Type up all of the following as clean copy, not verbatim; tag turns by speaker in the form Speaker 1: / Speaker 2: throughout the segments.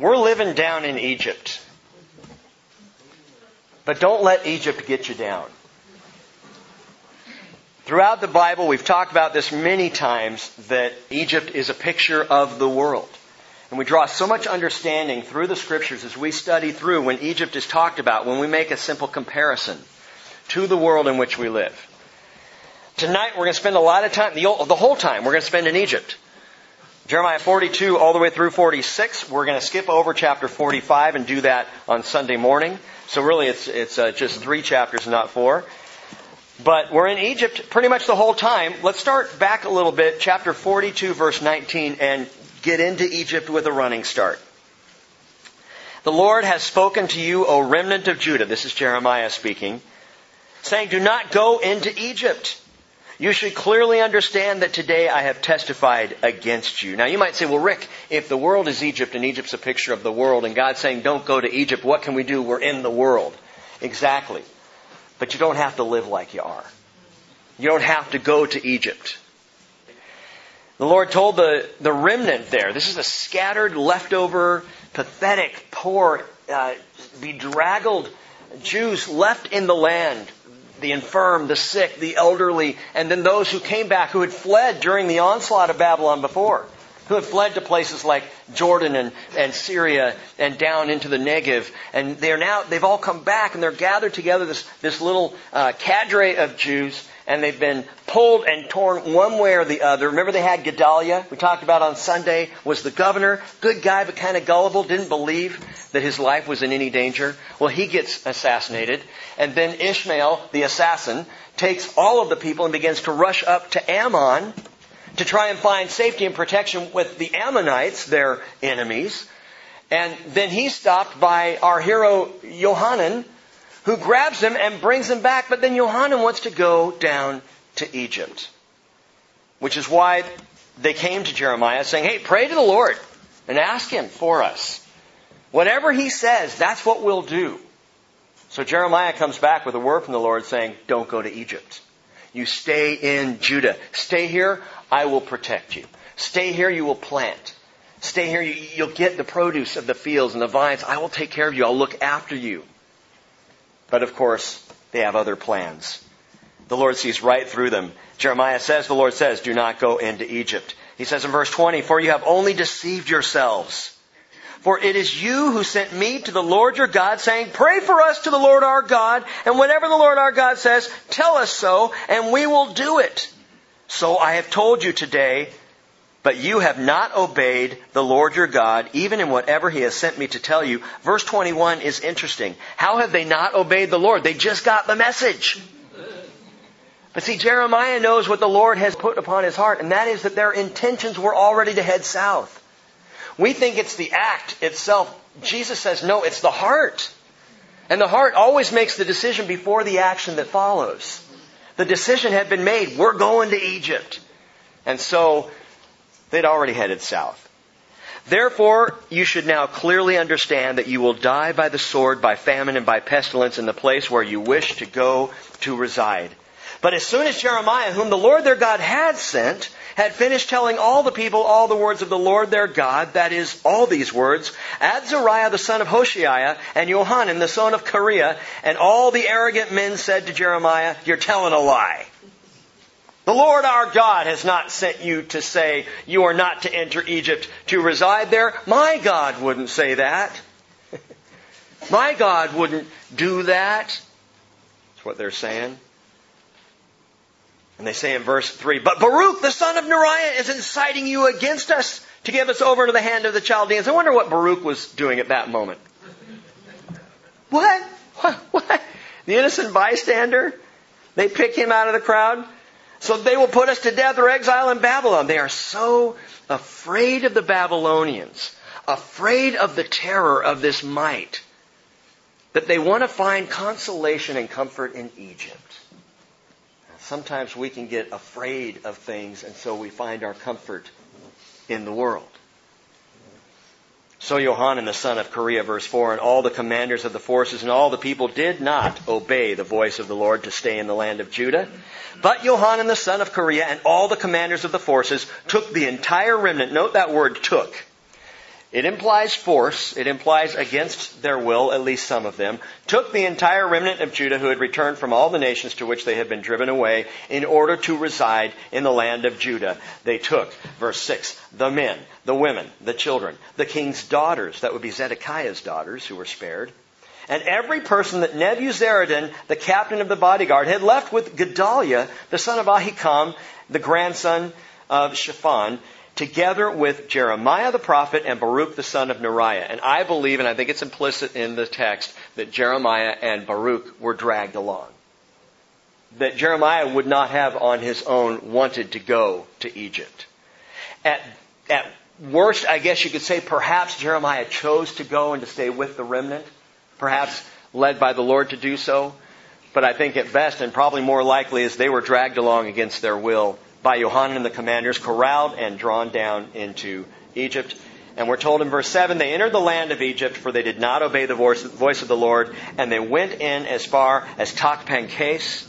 Speaker 1: We're living down in Egypt. But don't let Egypt get you down. Throughout the Bible, we've talked about this many times, that Egypt is a picture of the world. And we draw so much understanding through the Scriptures as we study through when Egypt is talked about, when we make a simple comparison to the world in which we live. Tonight we're going to spend a lot of time, the whole time we're going to spend in Egypt. Jeremiah 42 all the way through 46. We're going to skip over chapter 45 and do that on Sunday morning. So really it's just 3 chapters, not 4. But we're in Egypt pretty much the whole time. Let's start back a little bit, chapter 42, verse 19, and get into Egypt with a running start. The Lord has spoken to you, O remnant of Judah. This is Jeremiah speaking, saying, do not go into Egypt. You should clearly understand that today I have testified against you. Now you might say, well, Rick, if the world is Egypt and Egypt's a picture of the world and God's saying don't go to Egypt, what can we do? We're in the world. Exactly. But you don't have to live like you are. You don't have to go to Egypt. The Lord told the remnant there, this is a scattered, leftover, pathetic, poor, bedraggled Jews left in the land. The infirm, the sick, the elderly, and then those who came back who had fled during the onslaught of Babylon before, who had fled to places like Jordan and Syria and down into the Negev. And they've all come back and they're gathered together, this little cadre of Jews, and they've been pulled and torn one way or the other. Remember they had Gedaliah, we talked about on Sunday, was the governor, good guy but kind of gullible, didn't believe that his life was in any danger. Well, he gets assassinated. And then Ishmael, the assassin, takes all of the people and begins to rush up to Ammon to try and find safety and protection with the Ammonites, their enemies. And then he's stopped by our hero Yohanan, who grabs him and brings him back. But then Yohanan wants to go down to Egypt, which is why they came to Jeremiah saying, hey, pray to the Lord and ask Him for us. Whatever He says, that's what we'll do. So Jeremiah comes back with a word from the Lord saying, don't go to Egypt. You stay in Judah. Stay here, I will protect you. Stay here, you will plant. Stay here, you'll get the produce of the fields and the vines. I will take care of you. I'll look after you. But of course, they have other plans. The Lord sees right through them. Jeremiah says, the Lord says, do not go into Egypt. He says in verse 20, for you have only deceived yourselves. For it is you who sent me to the Lord your God, saying, pray for us to the Lord our God, and whatever the Lord our God says, tell us so, and we will do it. So I have told you today, but you have not obeyed the Lord your God, even in whatever He has sent me to tell you. Verse 21 is interesting. How have they not obeyed the Lord? They just got the message. But see, Jeremiah knows what the Lord has put upon his heart, and that is that their intentions were already to head south. We think it's the act itself. Jesus says, no, it's the heart. And the heart always makes the decision before the action that follows. The decision had been made. We're going to Egypt. And so they'd already headed south. Therefore, you should now clearly understand that you will die by the sword, by famine, and by pestilence in the place where you wish to go to reside. But as soon as Jeremiah, whom the Lord their God had sent, had finished telling all the people all the words of the Lord their God, that is, all these words, Azariah the son of Hoshaiah and Yohanan the son of Kareah, and all the arrogant men said to Jeremiah, you're telling a lie. The Lord our God has not sent you to say you are not to enter Egypt to reside there. My God wouldn't say that. My God wouldn't do that. That's what they're saying. And they say in verse 3, but Baruch, the son of Neriah, is inciting you against us to give us over into the hand of the Chaldeans. I wonder what Baruch was doing at that moment. What? The innocent bystander? They pick him out of the crowd? So they will put us to death or exile in Babylon. They are so afraid of the Babylonians, afraid of the terror of this might, that they want to find consolation and comfort in Egypt. Sometimes we can get afraid of things, and so we find our comfort in the world. So Yohanan the son of Kareah, verse 4, and all the commanders of the forces and all the people did not obey the voice of the Lord to stay in the land of Judah. But Yohanan the son of Kareah and all the commanders of the forces took the entire remnant. Note that word took. It implies force. It implies against their will, at least some of them, took the entire remnant of Judah who had returned from all the nations to which they had been driven away in order to reside in the land of Judah. They took, verse 6, the men, the women, the children, the king's daughters, that would be Zedekiah's daughters who were spared, and every person that Nebuzaradan, the captain of the bodyguard, had left with Gedaliah, the son of Ahikam, the grandson of Shaphan, together with Jeremiah the prophet and Baruch the son of Neriah. And I believe, and I think it's implicit in the text, that Jeremiah and Baruch were dragged along. That Jeremiah would not have on his own wanted to go to Egypt. At worst, I guess you could say perhaps Jeremiah chose to go and to stay with the remnant. Perhaps led by the Lord to do so. But I think at best, and probably more likely, is they were dragged along against their will by Yohanan and the commanders, corralled and drawn down into Egypt. And we're told in verse 7, they entered the land of Egypt, for they did not obey the voice of the Lord, and they went in as far as Tachpanhes.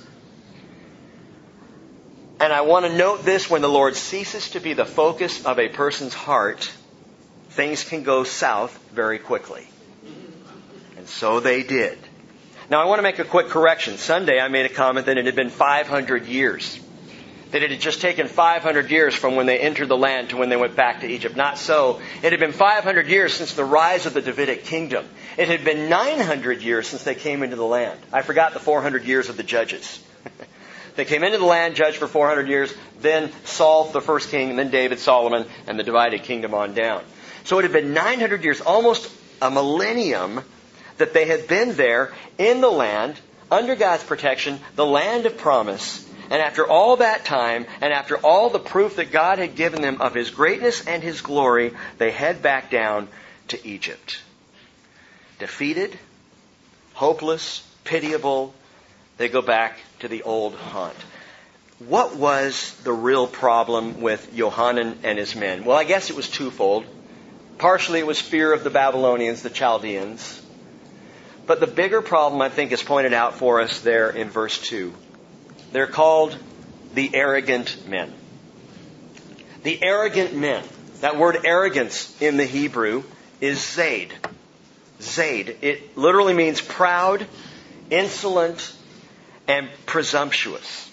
Speaker 1: And I want to note this, when the Lord ceases to be the focus of a person's heart, things can go south very quickly. And so they did. Now I want to make a quick correction. Sunday I made a comment that it had been 500 years. That it had just taken 500 years from when they entered the land to when they went back to Egypt. Not so. It had been 500 years since the rise of the Davidic kingdom. It had been 900 years since they came into the land. I forgot the 400 years of the judges. They came into the land, judged for 400 years, then Saul, the first king, and then David, Solomon, and the divided kingdom on down. So it had been 900 years, almost a millennium, that they had been there in the land, under God's protection, the land of promise. And after all that time, and after all the proof that God had given them of His greatness and His glory, they head back down to Egypt. Defeated, hopeless, pitiable, they go back to the old haunt. What was the real problem with Yohanan and his men? Well, I guess it was twofold. Partially it was fear of the Babylonians, the Chaldeans. But the bigger problem, I think, is pointed out for us there in verse 2. They're called the arrogant men. The arrogant men. That word arrogance in the Hebrew is zaid. Zaid. It literally means proud, insolent, and presumptuous.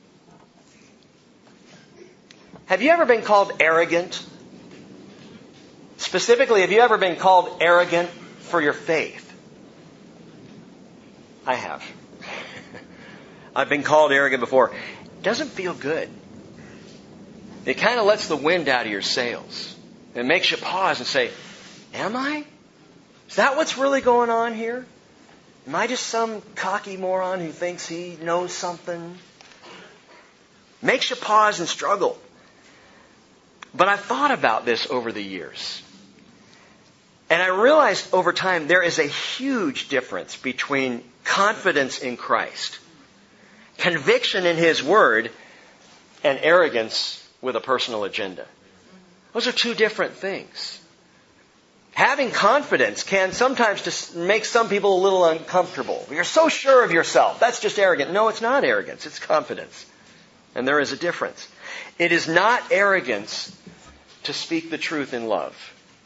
Speaker 1: Have you ever been called arrogant? Specifically, have you ever been called arrogant for your faith? I have. I've been called arrogant before. It doesn't feel good. It kind of lets the wind out of your sails. It makes you pause and say, am I? Is that what's really going on here? Am I just some cocky moron who thinks he knows something? Makes you pause and struggle. But I've thought about this over the years. And I realized over time there is a huge difference between confidence in Christ, conviction in His Word, and arrogance with a personal agenda. Those are two different things. Having confidence can sometimes just make some people a little uncomfortable. You're so sure of yourself. That's just arrogant. No, it's not arrogance. It's confidence. And there is a difference. It is not arrogance to speak the truth in love.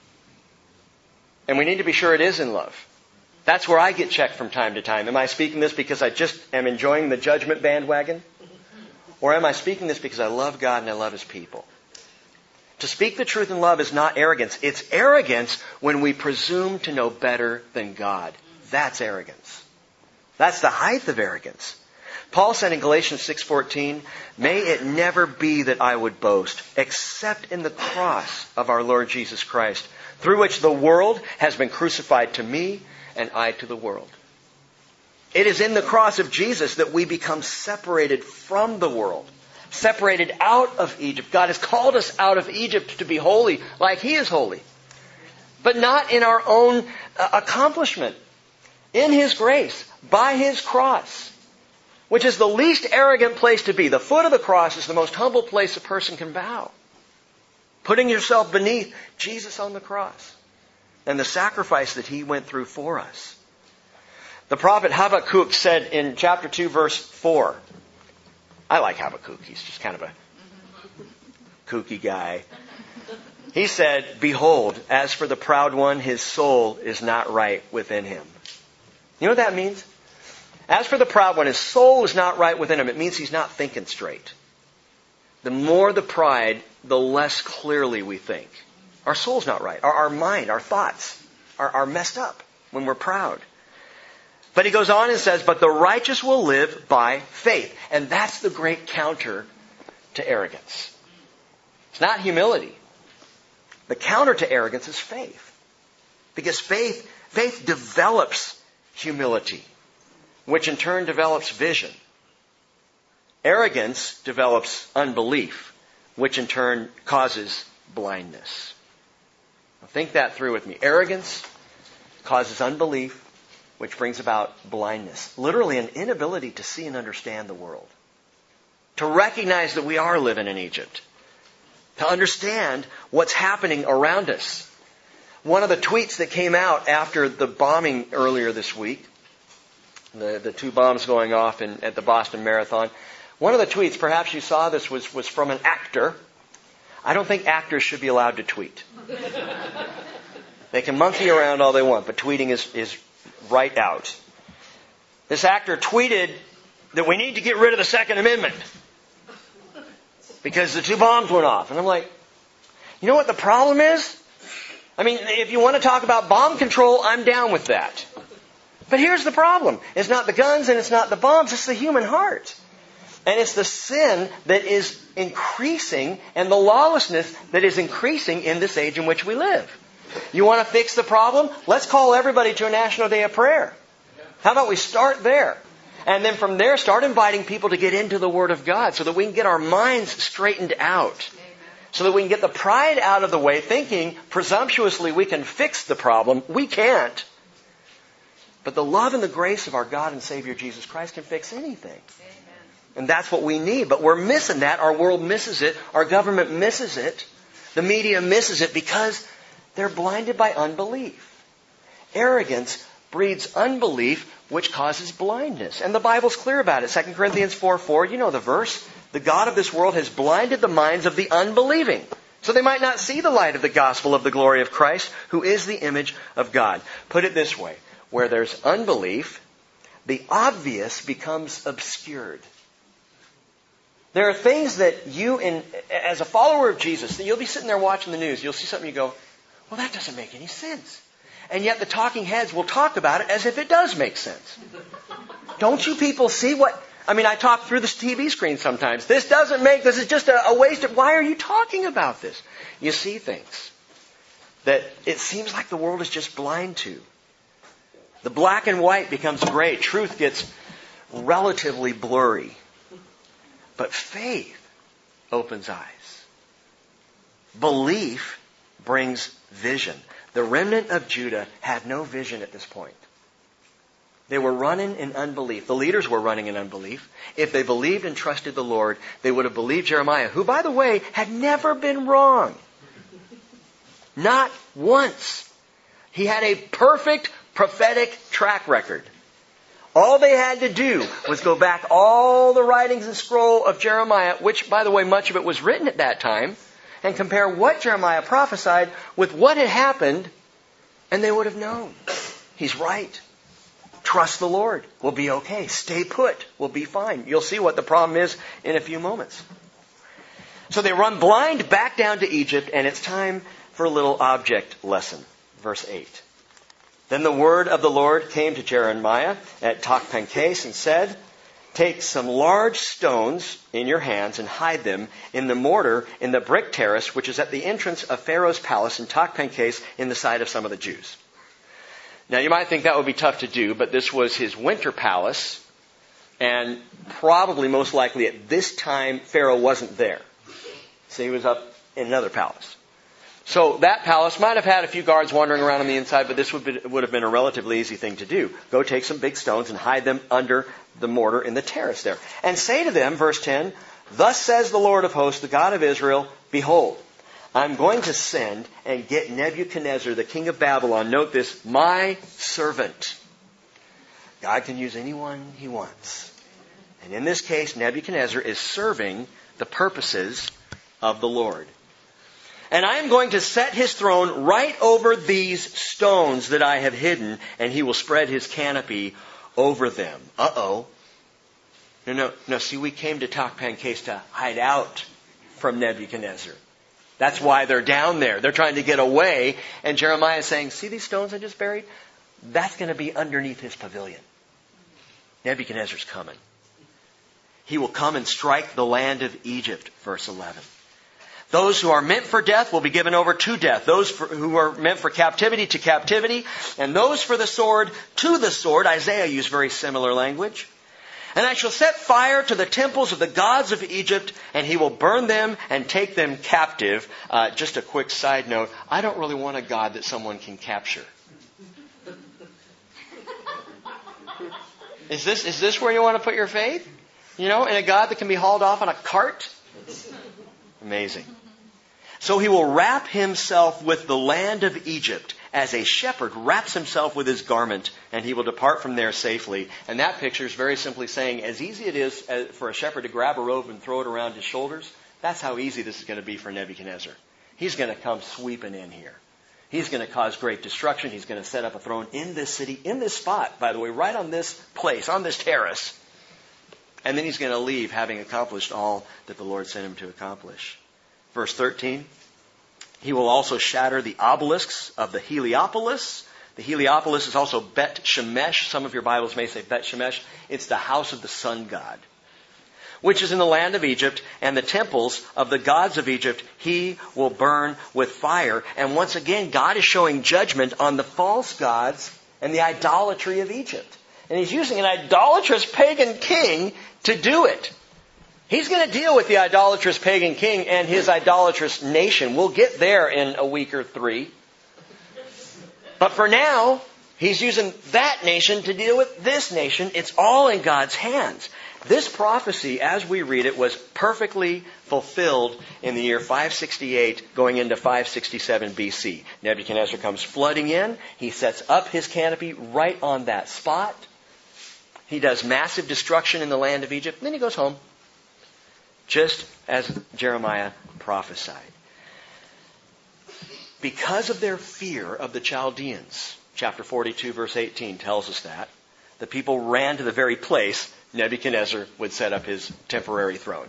Speaker 1: And we need to be sure it is in love. That's where I get checked from time to time. Am I speaking this because I just am enjoying the judgment bandwagon? Or am I speaking this because I love God and I love His people? To speak the truth in love is not arrogance. It's arrogance when we presume to know better than God. That's arrogance. That's the height of arrogance. Paul said in Galatians 6:14, "May it never be that I would boast, except in the cross of our Lord Jesus Christ, through which the world has been crucified to me and I to the world." It is in the cross of Jesus that we become separated from the world, separated out of Egypt. God has called us out of Egypt to be holy like He is holy, but not in our own accomplishment. In His grace, by His cross, which is the least arrogant place to be. The foot of the cross is the most humble place a person can bow. Putting yourself beneath Jesus on the cross and the sacrifice that He went through for us. The prophet Habakkuk said in chapter 2, verse 4, I like Habakkuk. He's just kind of a kooky guy. He said, "Behold, as for the proud one, his soul is not right within him." You know what that means? As for the proud one, his soul is not right within him. It means he's not thinking straight. The more the pride, the less clearly we think. Our soul's not right. Our mind, our thoughts are messed up when we're proud. But he goes on and says, "But the righteous will live by faith." And that's the great counter to arrogance. It's not humility. The counter to arrogance is faith. Because faith develops humility, which in turn develops vision. Arrogance develops unbelief, which in turn causes blindness. Now think that through with me. Arrogance causes unbelief, which brings about blindness. Literally an inability to see and understand the world. To recognize that we are living in Egypt. To understand what's happening around us. One of the tweets that came out after the bombing earlier this week, the 2 bombs going off at the Boston Marathon, one of the tweets, perhaps you saw this, was from an actor. I don't think actors should be allowed to tweet. They can monkey around all they want, but tweeting is right out. This actor tweeted that we need to get rid of the Second Amendment because the 2 bombs went off. And I'm like, you know what the problem is? I mean, if you want to talk about bomb control, I'm down with that. But here's the problem. It's not the guns and it's not the bombs, it's the human heart. And it's the sin that is increasing and the lawlessness that is increasing in this age in which we live. You want to fix the problem? Let's call everybody to a National Day of Prayer. How about we start there? And then from there, start inviting people to get into the Word of God so that we can get our minds straightened out. So that we can get the pride out of the way, thinking presumptuously we can fix the problem. We can't. But the love and the grace of our God and Savior Jesus Christ can fix anything. And that's what we need. But we're missing that. Our world misses it. Our government misses it. The media misses it because they're blinded by unbelief. Arrogance breeds unbelief, which causes blindness. And the Bible's clear about it. 2 Corinthians 4:4, you know the verse. The God of this world has blinded the minds of the unbelieving, so they might not see the light of the gospel of the glory of Christ, who is the image of God. Put it this way. Where there's unbelief, the obvious becomes obscured. There are things that you, as a follower of Jesus, that you'll be sitting there watching the news, you'll see something you go, well, that doesn't make any sense. And yet the talking heads will talk about it as if it does make sense. Don't you people see what... I talk through this TV screen sometimes. This is just a waste of... Why are you talking about this? You see things that it seems like the world is just blind to. The black and white becomes gray. Truth gets relatively blurry. But faith opens eyes. Belief brings vision. The remnant of Judah had no vision at this point. They were running in unbelief. The leaders were running in unbelief. If they believed and trusted the Lord, they would have believed Jeremiah, who, by the way, had never been wrong. Not once. He had a perfect prophetic track record. All they had to do was go back all the writings and scroll of Jeremiah, which, by the way, much of it was written at that time, and compare what Jeremiah prophesied with what had happened, and they would have known. He's right. Trust the Lord. We'll be okay. Stay put. We'll be fine. You'll see what the problem is in a few moments. So they run blind back down to Egypt, and it's time for a little object lesson. Verse 8. Then the word of the Lord came to Jeremiah at Tachpanhes and said, take some large stones in your hands and hide them in the mortar in the brick terrace, which is at the entrance of Pharaoh's palace in Tachpanhes in the sight of some of the Jews. Now you might think that would be tough to do, but this was his winter palace, and probably most likely at this time Pharaoh wasn't there. So he was up in another palace. So that palace might have had a few guards wandering around on the inside, but this would have been a relatively easy thing to do. Go take some big stones and hide them under the mortar in the terrace there. And say to them, verse 10, thus says the Lord of hosts, the God of Israel, behold, I'm going to send and get Nebuchadnezzar, the king of Babylon, note this, my servant. God can use anyone he wants. And in this case, Nebuchadnezzar is serving the purposes of the Lord. And I am going to set his throne right over these stones that I have hidden, and he will spread his canopy over them. Uh-oh. No, see, we came to Takpan Case to hide out from Nebuchadnezzar. That's why they're down there. They're trying to get away. And Jeremiah is saying, see these stones I just buried? That's going to be underneath his pavilion. Nebuchadnezzar's coming. He will come and strike the land of Egypt, verse 11. Those who are meant for death will be given over to death. Those who are meant for captivity to captivity. And those for the sword to the sword. Isaiah used very similar language. And I shall set fire to the temples of the gods of Egypt, and he will burn them and take them captive. Just a quick side note. I don't really want a God that someone can capture. Is this where you want to put your faith? In a God that can be hauled off on a cart? Amazing. So he will wrap himself with the land of Egypt as a shepherd wraps himself with his garment, and he will depart from there safely. And that picture is very simply saying, as easy it is for a shepherd to grab a robe and throw it around his shoulders, that's how easy this is going to be for Nebuchadnezzar. He's going to come sweeping in here. He's going to cause great destruction. He's going to set up a throne in this city, in this spot, by the way, right on this place, on this terrace. And then he's going to leave having accomplished all that the Lord sent him to accomplish. Verse 13, he will also shatter the obelisks of the Heliopolis. The Heliopolis is also Bet Shemesh. Some of your Bibles may say Bet Shemesh. It's the house of the sun god, which is in the land of Egypt, and the temples of the gods of Egypt he will burn with fire. And once again, God is showing judgment on the false gods and the idolatry of Egypt. And he's using an idolatrous pagan king to do it. He's going to deal with the idolatrous pagan king and his idolatrous nation. We'll get there in a week or 3. But for now, he's using that nation to deal with this nation. It's all in God's hands. This prophecy, as we read it, was perfectly fulfilled in the year 568 going into 567 BC. Nebuchadnezzar comes flooding in. He sets up his canopy right on that spot. He does massive destruction in the land of Egypt. Then he goes home, just as Jeremiah prophesied. Because of their fear of the Chaldeans, chapter 42, verse 18 tells us that, the people ran to the very place Nebuchadnezzar would set up his temporary throne.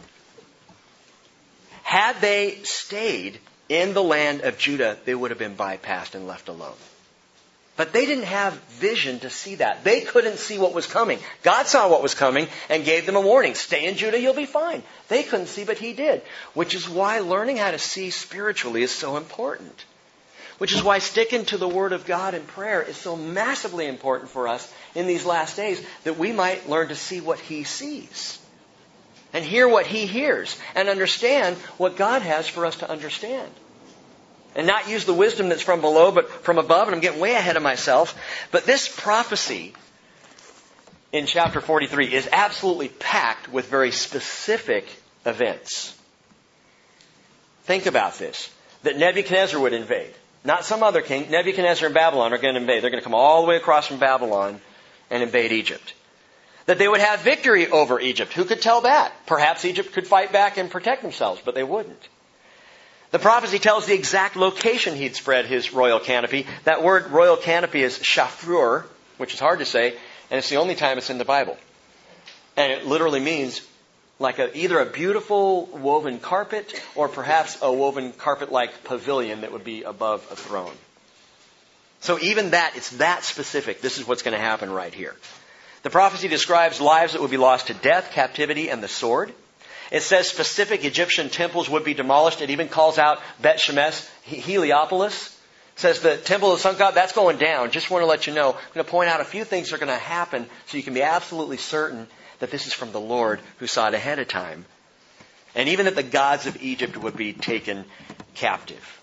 Speaker 1: Had they stayed in the land of Judah, they would have been bypassed and left alone. But they didn't have vision to see that. They couldn't see what was coming. God saw what was coming and gave them a warning. Stay in Judah, you'll be fine. They couldn't see, but He did. Which is why learning how to see spiritually is so important. Which is why sticking to the Word of God in prayer is so massively important for us in these last days, that we might learn to see what He sees. And hear what He hears. And understand what God has for us to understand. And not use the wisdom that's from below, but from above. And I'm getting way ahead of myself. But this prophecy in chapter 43 is absolutely packed with very specific events. Think about this. That Nebuchadnezzar would invade. Not some other king. Nebuchadnezzar and Babylon are going to invade. They're going to come all the way across from Babylon and invade Egypt. That they would have victory over Egypt. Who could tell that? Perhaps Egypt could fight back and protect themselves, but they wouldn't. The prophecy tells the exact location he'd spread his royal canopy. That word royal canopy is shafur, which is hard to say, and it's the only time it's in the Bible. And it literally means like either a beautiful woven carpet or perhaps a woven carpet-like pavilion that would be above a throne. So even that, it's that specific. This is what's going to happen right here. The prophecy describes lives that would be lost to death, captivity, and the sword. It says specific Egyptian temples would be demolished. It even calls out Bet Shemesh, Heliopolis. It says the temple of the sun god, that's going down. Just want to let you know. I'm going to point out a few things that are going to happen so you can be absolutely certain that this is from the Lord who saw it ahead of time. And even that the gods of Egypt would be taken captive.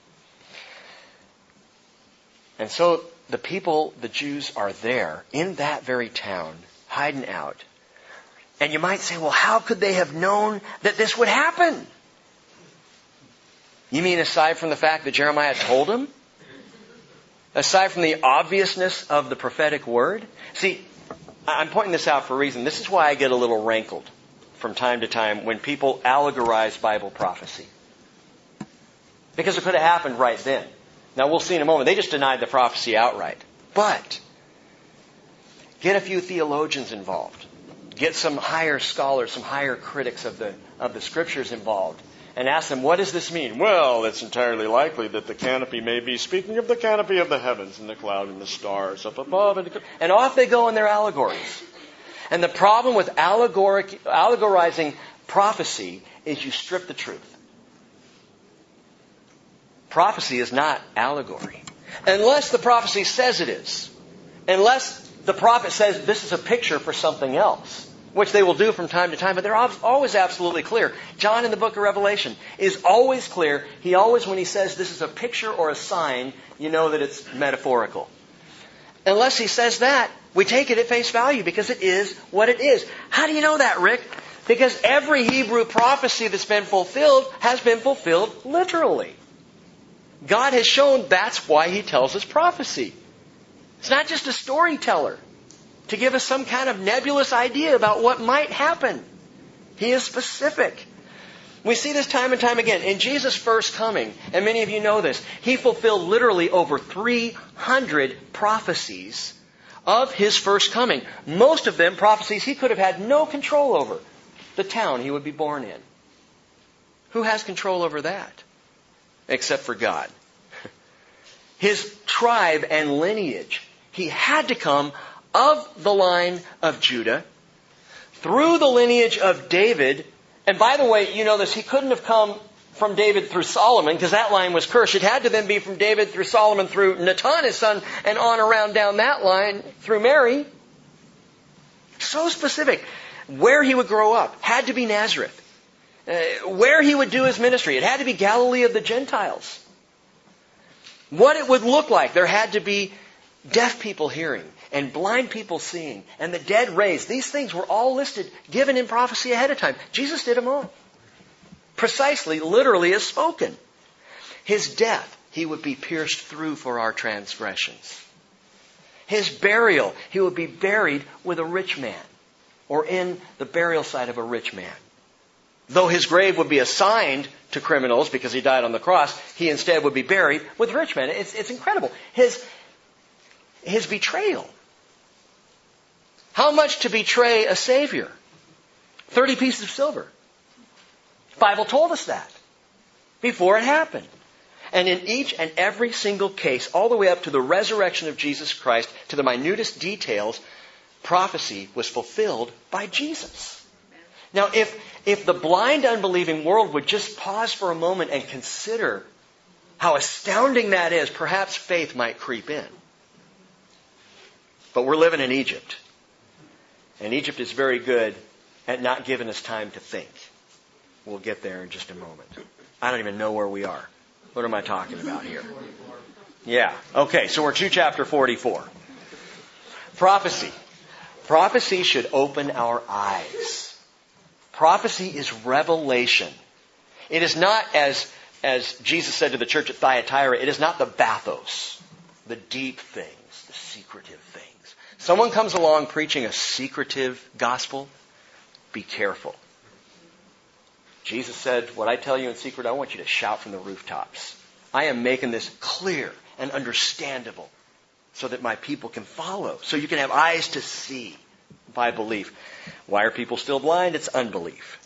Speaker 1: And so the people, the Jews, are there in that very town, hiding out. And you might say, well, how could they have known that this would happen? You mean aside from the fact that Jeremiah told them? Aside from the obviousness of the prophetic word? See, I'm pointing this out for a reason. This is why I get a little rankled from time to time when people allegorize Bible prophecy. Because it could have happened right then. Now we'll see in a moment. They just denied the prophecy outright. But get a few theologians involved. Get some higher scholars, some higher critics of the Scriptures involved. And ask them, what does this mean? Well, it's entirely likely that the canopy may be speaking of the canopy of the heavens and the cloud and the stars up above. And off they go in their allegories. And the problem with allegorizing prophecy is you strip the truth. Prophecy is not allegory. Unless the prophecy says it is. Unless the prophet says this is a picture for something else, which they will do from time to time, but they're always absolutely clear. John in the book of Revelation is always clear. He always, when he says this is a picture or a sign, you know that it's metaphorical. Unless he says that, we take it at face value because it is what it is. How do you know that, Rick? Because every Hebrew prophecy that's been fulfilled has been fulfilled literally. God has shown that's why He tells us prophecy. It's not just a storyteller to give us some kind of nebulous idea about what might happen. He is specific. We see this time and time again. In Jesus' first coming, and many of you know this, He fulfilled literally over 300 prophecies of His first coming. Most of them prophecies He could have had no control over. The town He would be born in. Who has control over that? Except for God. His tribe and lineage. He had to come of the line of Judah, through the lineage of David. And by the way, you know this, He couldn't have come from David through Solomon, because that line was cursed. It had to then be from David through Solomon, through Nathan, his son, and on around down that line through Mary. So specific. Where He would grow up had to be Nazareth. Where He would do His ministry, it had to be Galilee of the Gentiles. What it would look like, there had to be deaf people hearing, and blind people seeing, and the dead raised. These things were all listed, given in prophecy ahead of time. Jesus did them all. Precisely, literally as spoken. His death, He would be pierced through for our transgressions. His burial, He would be buried with a rich man, or in the burial site of a rich man. Though His grave would be assigned to criminals because He died on the cross, He instead would be buried with rich men. It's incredible. His betrayal. How much to betray a Savior? 30 pieces of silver. The Bible told us that before it happened. And in each and every single case, all the way up to the resurrection of Jesus Christ, to the minutest details, prophecy was fulfilled by Jesus. Now, if the blind, unbelieving world would just pause for a moment and consider how astounding that is, perhaps faith might creep in. But we're living in Egypt. And Egypt is very good at not giving us time to think. We'll get there in just a moment. I don't even know where we are. What am I talking about here? Yeah. Okay, so we're to chapter 44. Prophecy. Prophecy should open our eyes. Prophecy is revelation. It is not, as Jesus said to the church at Thyatira, it is not the bathos, the deep things, the secretive things. Someone comes along preaching a secretive gospel, be careful. Jesus said, what I tell you in secret, I want you to shout from the rooftops. I am making this clear and understandable so that my people can follow, so you can have eyes to see by belief. Why are people still blind? It's unbelief.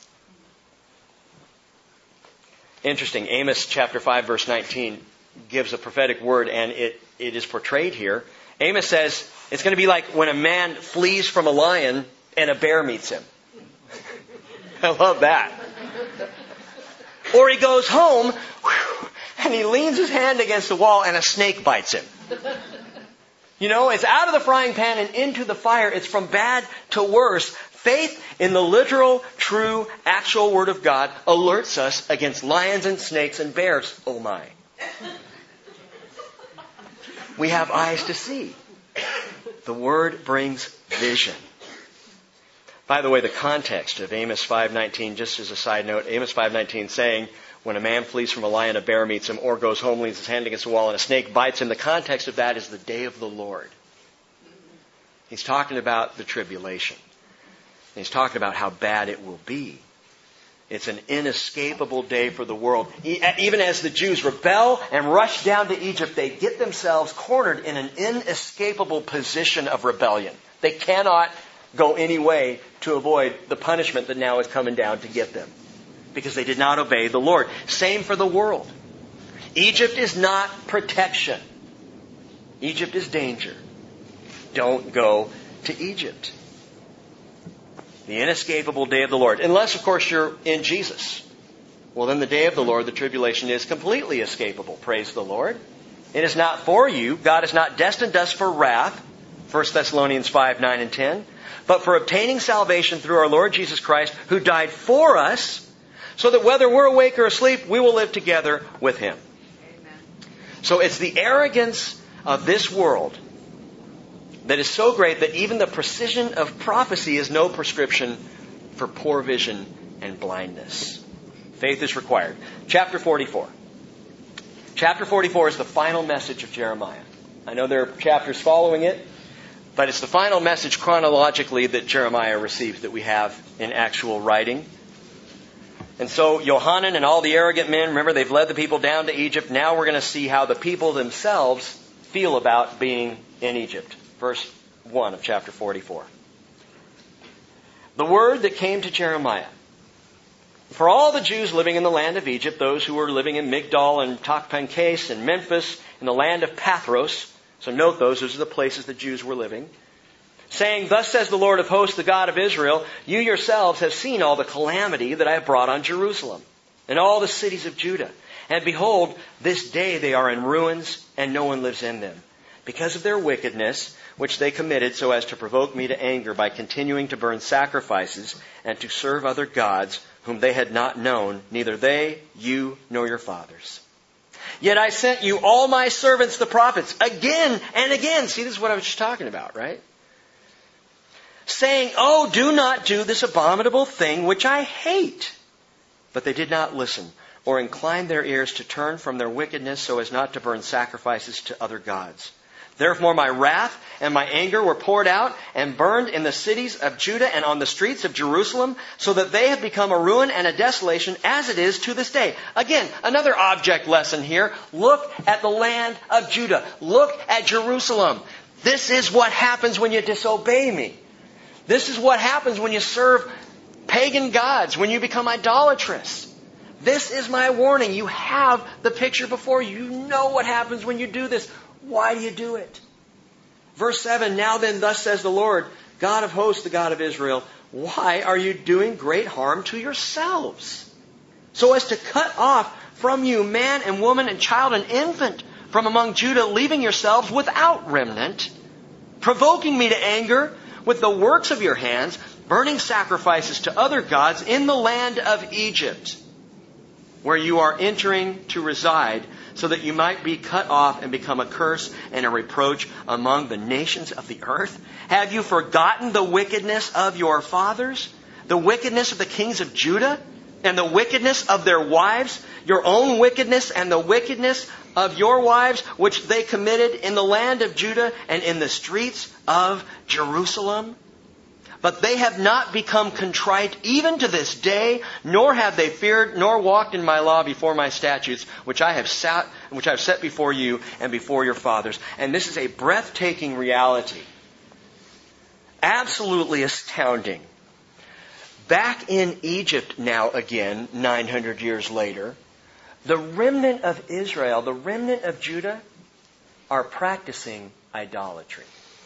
Speaker 1: Interesting. Amos chapter 5 verse 19 gives a prophetic word, and it is portrayed here. Amos says it's going to be like when a man flees from a lion and a bear meets him. I love that. Or he goes home and he leans his hand against the wall and a snake bites him. You know, it's out of the frying pan and into the fire. It's from bad to worse. Faith in the literal, true, actual Word of God alerts us against lions and snakes and bears. Oh my. We have eyes to see. The Word brings vision. By the way, the context of Amos 5:19, just as a side note, Amos 5:19 saying, when a man flees from a lion, a bear meets him, or goes home, leans his hand against the wall, and a snake bites him, the context of that is the day of the Lord. He's talking about the tribulation. He's talking about how bad it will be. It's an inescapable day for the world. Even as the Jews rebel and rush down to Egypt, they get themselves cornered in an inescapable position of rebellion. They cannot go any way to avoid the punishment that now is coming down to get them, because they did not obey the Lord. Same for the world. Egypt is not protection. Egypt is danger. Don't go to Egypt. The inescapable day of the Lord. Unless, of course, you're in Jesus. Well, then the day of the Lord, the tribulation, is completely escapable. Praise the Lord. It is not for you. God has not destined us for wrath. 1 Thessalonians 5, 9, and 10. But for obtaining salvation through our Lord Jesus Christ, who died for us, so that whether we're awake or asleep, we will live together with Him. Amen. So it's the arrogance of this world that is so great that even the precision of prophecy is no prescription for poor vision and blindness. Faith is required. Chapter 44. Chapter 44 is the final message of Jeremiah. I know there are chapters following it, but it's the final message chronologically that Jeremiah received that we have in actual writing. And so Johanan and all the arrogant men, remember, they've led the people down to Egypt. Now we're going to see how the people themselves feel about being in Egypt. Verse 1 of chapter 44. The word that came to Jeremiah. For all the Jews living in the land of Egypt, those who were living in Migdol and Tachpanhes and Memphis, in the land of Pathros. So note those are the places the Jews were living. Saying, thus says the Lord of hosts, the God of Israel, you yourselves have seen all the calamity that I have brought on Jerusalem and all the cities of Judah. And behold, this day they are in ruins and no one lives in them, because of their wickedness, which they committed so as to provoke me to anger by continuing to burn sacrifices and to serve other gods whom they had not known, neither they, you, nor your fathers. Yet I sent you all my servants, the prophets, again and again. See, this is what I was just talking about, right? Saying, oh, do not do this abominable thing which I hate. But they did not listen or incline their ears to turn from their wickedness so as not to burn sacrifices to other gods. Therefore my wrath and my anger were poured out and burned in the cities of Judah and on the streets of Jerusalem, so that they have become a ruin and a desolation as it is to this day. Again, another object lesson here. Look at the land of Judah. Look at Jerusalem. This is what happens when you disobey me. This is what happens when you serve pagan gods, when you become idolatrous. This is my warning. You have the picture before you. You know what happens when you do this. Why do you do it? Verse 7, now then, thus says the Lord, God of hosts, the God of Israel, why are you doing great harm to yourselves? So as to cut off from you man and woman and child and infant from among Judah, leaving yourselves without remnant, provoking me to anger with the works of your hands, burning sacrifices to other gods in the land of Egypt, where you are entering to reside, so that you might be cut off and become a curse and a reproach among the nations of the earth? Have you forgotten the wickedness of your fathers, the wickedness of the kings of Judah, and the wickedness of their wives, your own wickedness and the wickedness of your wives, which they committed in the land of Judah and in the streets of Jerusalem? But they have not become contrite even to this day, nor have they feared, nor walked in my law before my statutes, which I have set before you and before your fathers. And this is a breathtaking reality. Absolutely astounding. Back in Egypt now again, 900 years later, the remnant of Israel, the remnant of Judah, are practicing idolatry.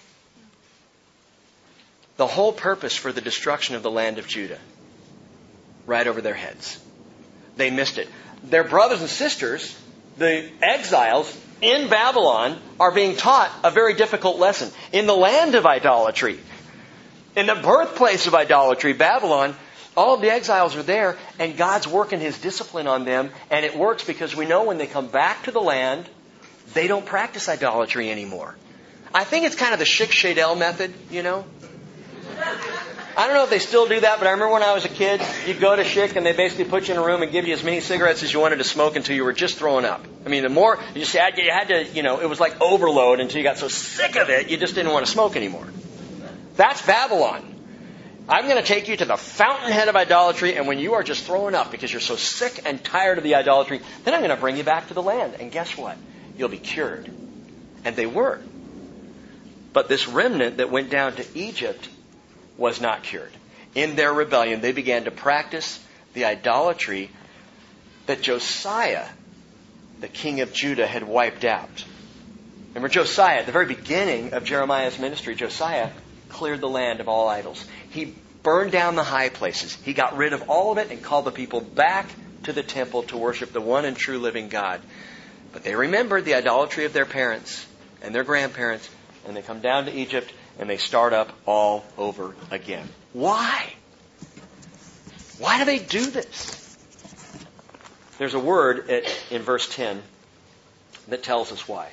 Speaker 1: The whole purpose for the destruction of the land of Judah, right over their heads. They missed it. Their brothers and sisters, the exiles in Babylon, are being taught a very difficult lesson. In the land of idolatry, in the birthplace of idolatry, Babylon, all of the exiles are there, and God's working His discipline on them, and it works because we know when they come back to the land, they don't practice idolatry anymore. I think it's kind of the Schick Shadel method, you know. I don't know if they still do that, but I remember when I was a kid, you'd go to Schick and they basically put you in a room and give you as many cigarettes as you wanted to smoke until you were just throwing up. I mean, the more you just had to, you know, it was like overload until you got so sick of it, you just didn't want to smoke anymore. That's Babylon. I'm going to take you to the fountainhead of idolatry, and when you are just throwing up because you're so sick and tired of the idolatry, then I'm going to bring you back to the land. And guess what? You'll be cured. And they were. But this remnant that went down to Egypt was not cured. In their rebellion, they began to practice the idolatry that Josiah, the king of Judah, had wiped out. Remember Josiah, at the very beginning of Jeremiah's ministry, Josiah cleared the land of all idols. He burned down the high places. He got rid of all of it and called the people back to the temple to worship the one and true living God. But they remembered the idolatry of their parents and their grandparents, and they come down to Egypt and they start up all over again. Why? Why do they do this? There's a word in verse 10 that tells us why.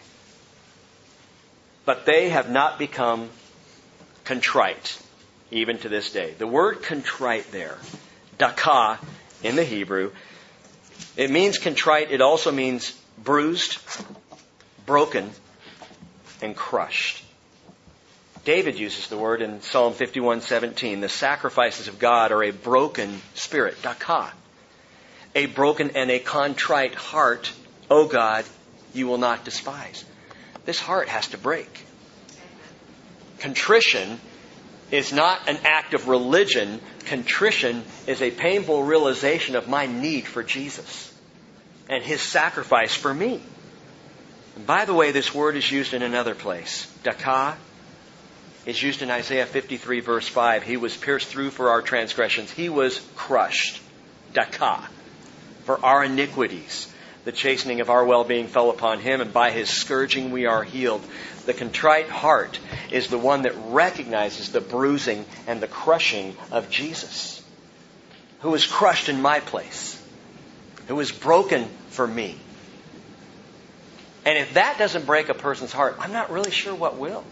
Speaker 1: But they have not become contrite, even to this day. The word contrite there, dakah in the Hebrew, it means contrite. It also means bruised, broken, and crushed. David uses the word in Psalm 51:17. The sacrifices of God are a broken spirit, dakah. A broken and a contrite heart, O God, you will not despise. This heart has to break. Contrition is not an act of religion. Contrition is a painful realization of my need for Jesus and His sacrifice for me. And by the way, this word is used in another place. Dakah is used in Isaiah 53 verse 5. He was pierced through for our transgressions. He was crushed. Dakah. For our iniquities. The chastening of our well-being fell upon Him, and by His scourging we are healed. The contrite heart is the one that recognizes the bruising and the crushing of Jesus, who was crushed in my place, who was broken for me. And if that doesn't break a person's heart, I'm not really sure what will.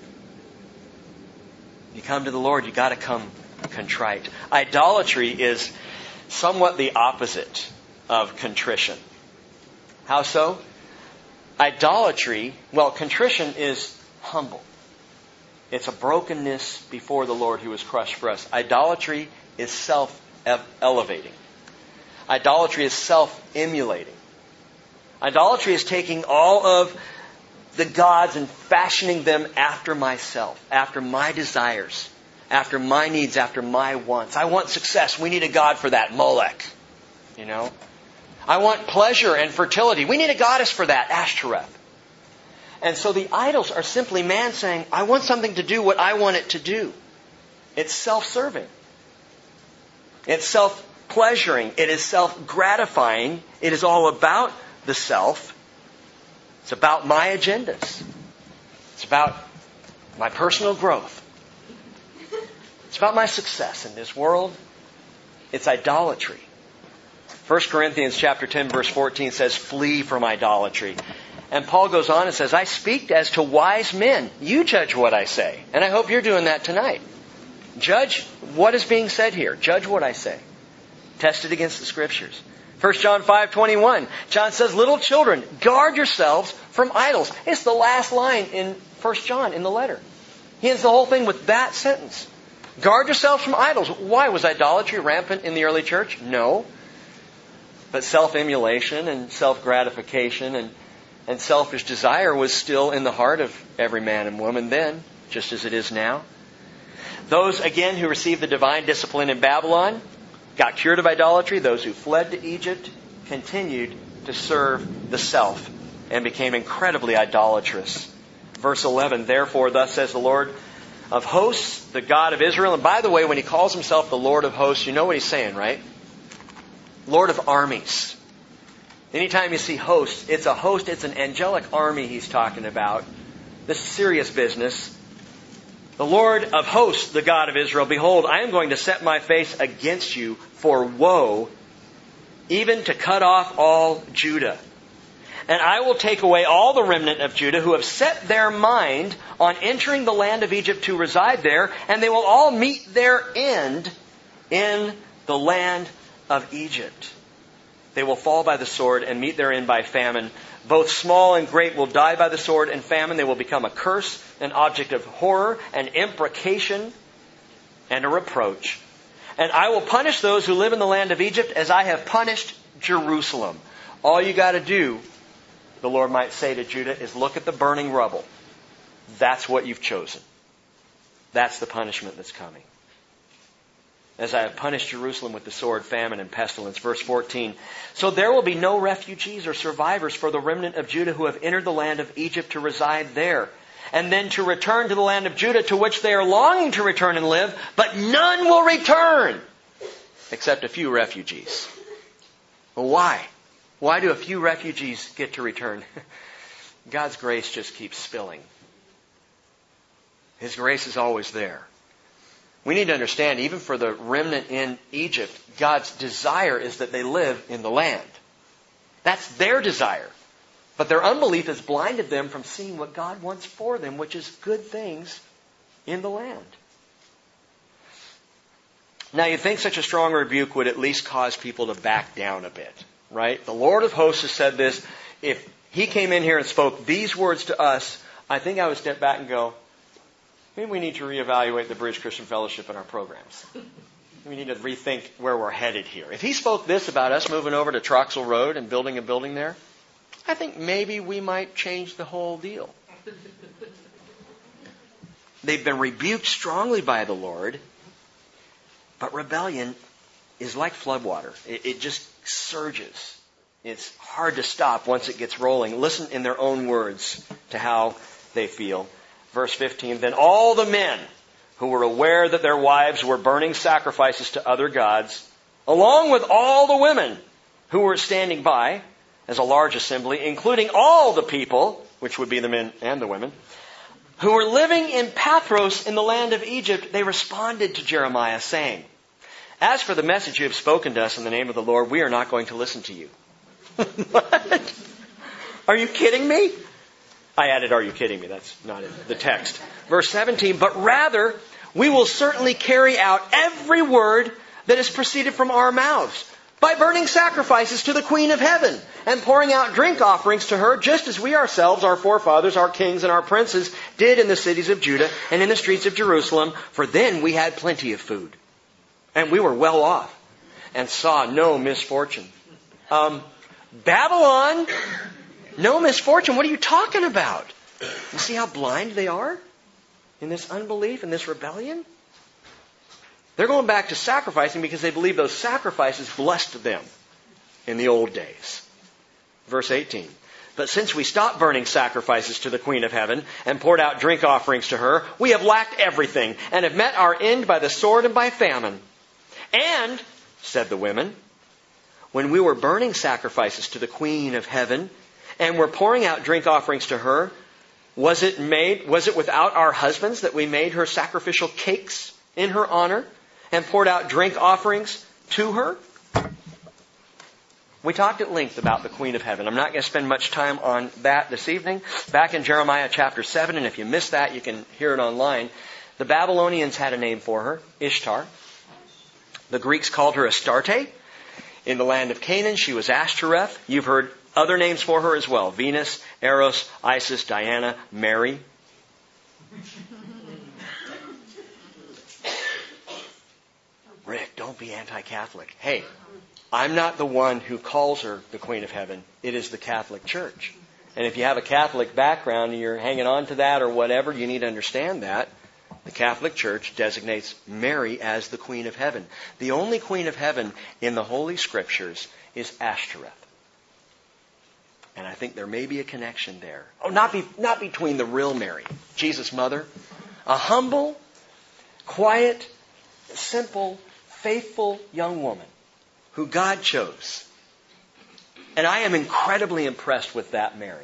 Speaker 1: You come to the Lord, you got to come contrite. Idolatry is somewhat the opposite of contrition. How so? Idolatry, contrition is humble. It's a brokenness before the Lord who was crushed for us. Idolatry is self-elevating. Idolatry is self-emulating. Idolatry is taking all of the gods and fashioning them after myself, after my desires, after my needs, after my wants. I want success. We need a god for that, Molech. I want pleasure and fertility. We need a goddess for that, Ashtoreth. And so the idols are simply man saying, I want something to do what I want it to do. It's self-serving. It's self-pleasuring. It is self-gratifying. It is all about the self. It's about my agendas. It's about my personal growth. It's about my success in this world. It's idolatry. 1 Corinthians chapter 10 verse 14 says, flee from idolatry. And Paul goes on and says, I speak as to wise men. You judge what I say. And I hope you're doing that tonight. Judge what is being said here. Judge what I say. Test it against the Scriptures. 1 John 5:21. John says, little children, guard yourselves from idols. It's the last line in 1 John in the letter. He ends the whole thing with that sentence. Guard yourselves from idols. Why? Was idolatry rampant in the early church? No. But self-emulation and self-gratification and selfish desire was still in the heart of every man and woman then, just as it is now. Those, again, who received the divine discipline in Babylon got cured of idolatry. Those who fled to Egypt continued to serve the self and became incredibly idolatrous. Verse 11, therefore, thus says the Lord of hosts, the God of Israel. And by the way, when He calls Himself the Lord of hosts, you know what He's saying, right? Lord of armies. Anytime you see hosts, it's a host, it's an angelic army He's talking about. This is serious business. The Lord of hosts, the God of Israel, behold, I am going to set my face against you for woe, even to cut off all Judah. And I will take away all the remnant of Judah who have set their mind on entering the land of Egypt to reside there, and they will all meet their end in the land of Egypt. They will fall by the sword and meet their end by famine. Both small and great will die by the sword and famine. They will become a curse, an object of horror, an imprecation. and a reproach. And I will punish those who live in the land of Egypt as I have punished Jerusalem. All you got to do, the Lord might say to Judah, is look at the burning rubble. That's what you've chosen. That's the punishment that's coming. As I have punished Jerusalem with the sword, famine, and pestilence. Verse 14. So there will be no refugees or survivors for the remnant of Judah who have entered the land of Egypt to reside there, and then to return to the land of Judah to which they are longing to return and live, but none will return except a few refugees. Well, why? Why do a few refugees get to return? God's grace just keeps spilling. His grace is always there. We need to understand, even for the remnant in Egypt, God's desire is that they live in the land. That's their desire. But their unbelief has blinded them from seeing what God wants for them, which is good things in the land. Now, you'd think such a strong rebuke would at least cause people to back down a bit, right? The Lord of hosts has said this. If He came in here and spoke these words to us, I think I would step back and go, maybe we need to reevaluate the Bridge Christian Fellowship and our programs. We need to rethink where we're headed here. If He spoke this about us moving over to Troxel Road and building a building there, I think maybe we might change the whole deal. They've been rebuked strongly by the Lord, but rebellion is like floodwater. It just surges. It's hard to stop once it gets rolling. Listen in their own words to how they feel. Verse 15, then all the men who were aware that their wives were burning sacrifices to other gods, along with all the women who were standing by as a large assembly, including all the people, which would be the men and the women, who were living in Pathros in the land of Egypt, they responded to Jeremiah, saying, as for the message you have spoken to us in the name of the Lord, we are not going to listen to you. What? Are you kidding me? I added, are you kidding me? That's not in the text. Verse 17, but rather, we will certainly carry out every word that has proceeded from our mouths by burning sacrifices to the Queen of Heaven and pouring out drink offerings to her, just as we ourselves, our forefathers, our kings, and our princes did in the cities of Judah and in the streets of Jerusalem, for then we had plenty of food. And we were well off and saw no misfortune. Babylon, no misfortune. What are you talking about? You see how blind they are in this unbelief and this rebellion? They're going back to sacrificing because they believe those sacrifices blessed them in the old days. Verse 18. But since we stopped burning sacrifices to the Queen of Heaven and poured out drink offerings to her, we have lacked everything and have met our end by the sword and by famine. And, said the women, when we were burning sacrifices to the Queen of Heaven and were pouring out drink offerings to her, was it without our husbands that we made her sacrificial cakes in her honor and poured out drink offerings to her? We talked at length about the Queen of Heaven. I'm not going to spend much time on that this evening. Back in Jeremiah chapter 7, and if you missed that, you can hear it online. The Babylonians had a name for her, Ishtar. The Greeks called her Astarte. In the land of Canaan, she was Ashtoreth. You've heard other names for her as well. Venus, Eros, Isis, Diana, Mary. Rick, don't be anti-Catholic. Hey, I'm not the one who calls her the Queen of Heaven. It is the Catholic Church. And if you have a Catholic background and you're hanging on to that or whatever, you need to understand that. The Catholic Church designates Mary as the Queen of Heaven. The only Queen of Heaven in the Holy Scriptures is Ashtoreth. And I think there may be a connection there. Oh, not between the real Mary, Jesus' mother. A humble, quiet, simple, faithful young woman who God chose. And I am incredibly impressed with that Mary.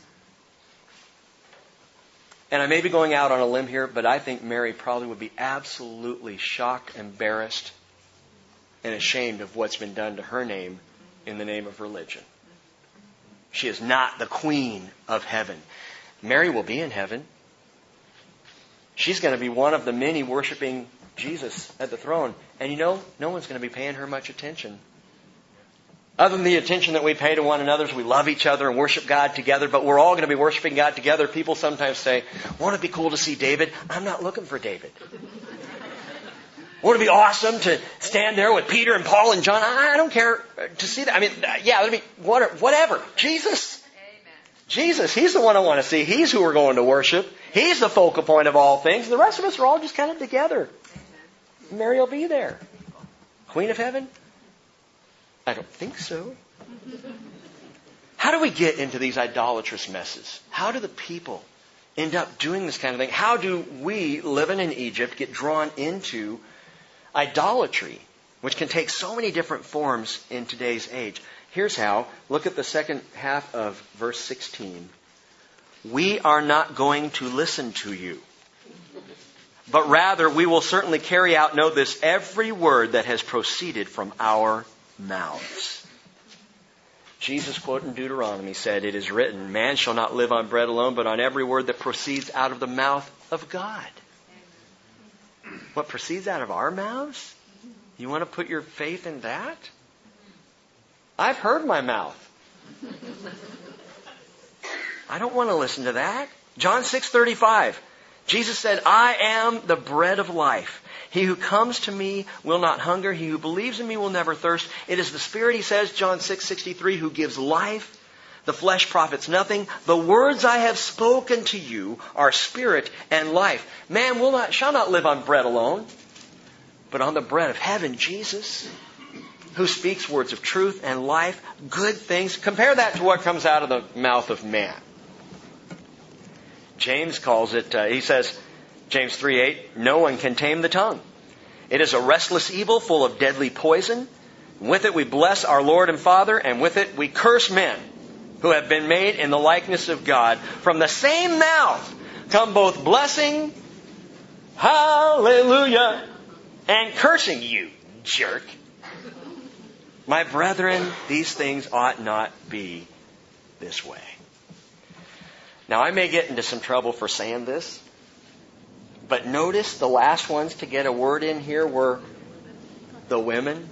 Speaker 1: And I may be going out on a limb here, but I think Mary probably would be absolutely shocked, embarrassed, and ashamed of what's been done to her name in the name of religion. She is not the Queen of Heaven. Mary will be in heaven. She's going to be one of the many worshiping Jesus at the throne. And you know, no one's going to be paying her much attention. Other than the attention that we pay to one another as we love each other and worship God together, but we're all going to be worshiping God together. People sometimes say, won't it be cool to see David? I'm not looking for David. Wouldn't it be awesome to stand there with Peter and Paul and John? I don't care to see that. I mean, yeah, it'd be whatever. Jesus. Jesus, He's the one I want to see. He's who we're going to worship. He's the focal point of all things. The rest of us are all just kind of together. Mary will be there. Queen of Heaven? I don't think so. How do we get into these idolatrous messes? How do the people end up doing this kind of thing? How do we, living in Egypt, get drawn into idolatry, which can take so many different forms in today's age? Here's how. Look at the second half of verse 16. We are not going to listen to you, but rather we will certainly carry out, note this, every word that has proceeded from our mouths. Jesus, quoting Deuteronomy, said, it is written, man shall not live on bread alone, but on every word that proceeds out of the mouth of God. What proceeds out of our mouths? You want to put your faith in that? I've heard my mouth. I don't want to listen to that. John 6:35. Jesus said, I am the bread of life. He who comes to me will not hunger. He who believes in me will never thirst. It is the Spirit, he says, John 6:63, who gives life. The flesh profits nothing. The words I have spoken to you are spirit and life. Man shall not live on bread alone, but on the bread of heaven, Jesus, who speaks words of truth and life, good things. Compare that to what comes out of the mouth of man. James calls it, he says, James 3:8, no one can tame the tongue. It is a restless evil full of deadly poison. With it we bless our Lord and Father, and with it we curse men who have been made in the likeness of God. From the same mouth come both blessing, hallelujah, and cursing, you jerk. My brethren, these things ought not be this way. Now, I may get into some trouble for saying this, but notice the last ones to get a word in here were the women.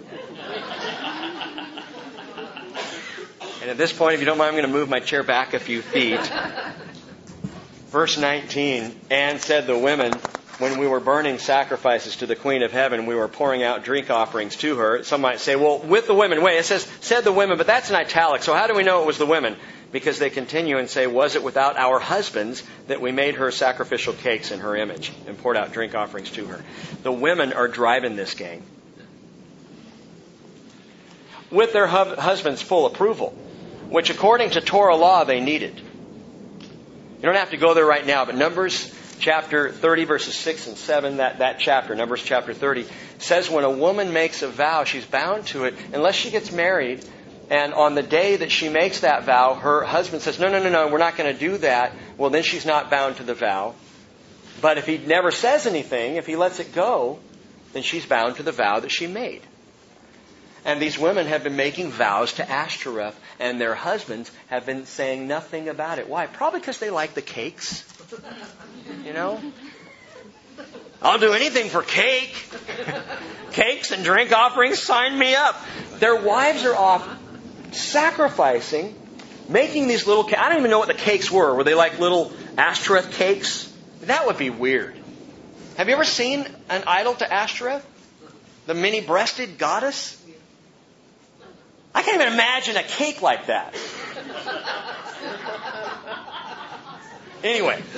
Speaker 1: And at this point, if you don't mind, I'm going to move my chair back a few feet. Verse 19, and said the women, when we were burning sacrifices to the Queen of Heaven, we were pouring out drink offerings to her. Some might say, well, with the women. Wait, it says, said the women, but that's in italics. So how do we know it was the women? Because they continue and say, was it without our husbands that we made her sacrificial cakes in her image and poured out drink offerings to her? The women are driving this gang. With their husbands' full approval, which according to Torah law they needed. You don't have to go there right now, but Numbers chapter 30, verses 6 and 7, that chapter, Numbers chapter 30, says when a woman makes a vow, she's bound to it unless she gets married. And on the day that she makes that vow, her husband says, no, we're not going to do that. Well, then she's not bound to the vow. But if he never says anything, if he lets it go, then she's bound to the vow that she made. And these women have been making vows to Ashtoreth, and their husbands have been saying nothing about it. Why? Probably because they like the cakes. You know? I'll do anything for cake. Cakes and drink offerings, sign me up. Their wives are off sacrificing, making these little cakes. I don't even know what the cakes were. Were they like little Ashtoreth cakes? That would be weird. Have you ever seen an idol to Ashtoreth? The many-breasted goddess? I can't even imagine a cake like that. Anyway,